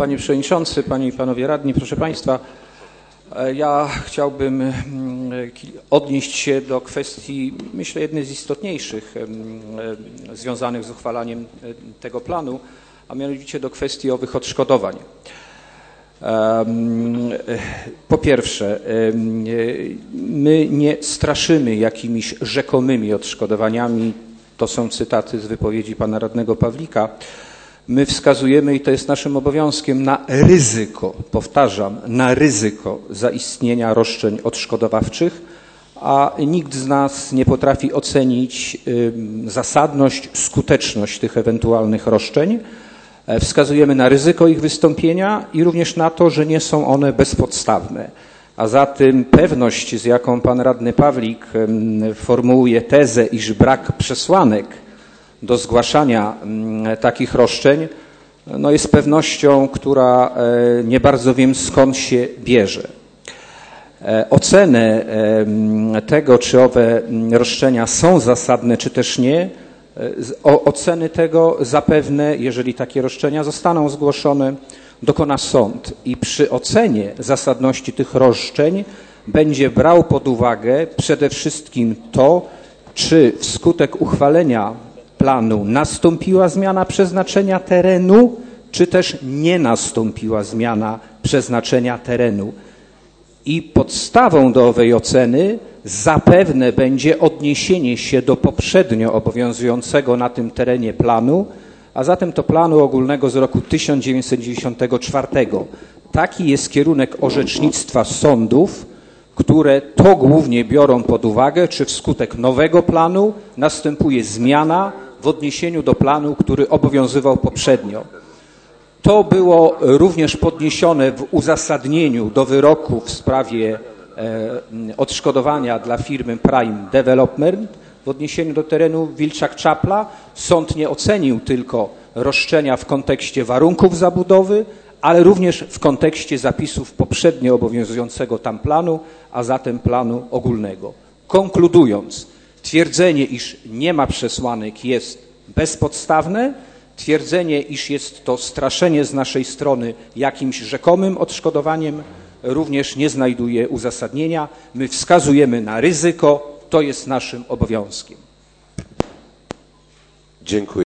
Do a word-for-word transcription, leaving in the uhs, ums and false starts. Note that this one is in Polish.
Panie Przewodniczący, Panie i Panowie Radni, proszę Państwa, ja chciałbym odnieść się do kwestii, myślę, jednej z istotniejszych związanych z uchwalaniem tego planu, a mianowicie do kwestii owych odszkodowań. Po pierwsze, my nie straszymy jakimiś rzekomymi odszkodowaniami, to są cytaty z wypowiedzi pana radnego Pawlika. My wskazujemy, i to jest naszym obowiązkiem, na ryzyko, powtarzam, na ryzyko zaistnienia roszczeń odszkodowawczych, a nikt z nas nie potrafi ocenić zasadność, skuteczność tych ewentualnych roszczeń. Wskazujemy na ryzyko ich wystąpienia i również na to, że nie są one bezpodstawne. A zatem pewność, z jaką pan radny Pawlik formułuje tezę, iż brak przesłanek do zgłaszania takich roszczeń, no jest pewnością, która nie bardzo wiem, skąd się bierze. Ocenę tego, czy owe roszczenia są zasadne, czy też nie, oceny tego zapewne, jeżeli takie roszczenia zostaną zgłoszone, dokona sąd i przy ocenie zasadności tych roszczeń będzie brał pod uwagę przede wszystkim to, czy wskutek uchwalenia planu nastąpiła zmiana przeznaczenia terenu, czy też nie nastąpiła zmiana przeznaczenia terenu. I podstawą do owej oceny zapewne będzie odniesienie się do poprzednio obowiązującego na tym terenie planu, a zatem to planu ogólnego z roku tysiąc dziewięćset dziewięćdziesiątego czwartego. Taki jest kierunek orzecznictwa sądów, które to głównie biorą pod uwagę, czy wskutek nowego planu następuje zmiana w odniesieniu do planu, który obowiązywał poprzednio. To było również podniesione w uzasadnieniu do wyroku w sprawie e, odszkodowania dla firmy Prime Development w odniesieniu do terenu Wilczak-Czapla. Sąd nie ocenił tylko roszczenia w kontekście warunków zabudowy, ale również w kontekście zapisów poprzednio obowiązującego tam planu, a zatem planu ogólnego. Konkludując, twierdzenie, iż nie ma przesłanek, jest bezpodstawne. Twierdzenie, iż jest to straszenie z naszej strony jakimś rzekomym odszkodowaniem, również nie znajduje uzasadnienia. My wskazujemy na ryzyko, to jest naszym obowiązkiem. Dziękuję.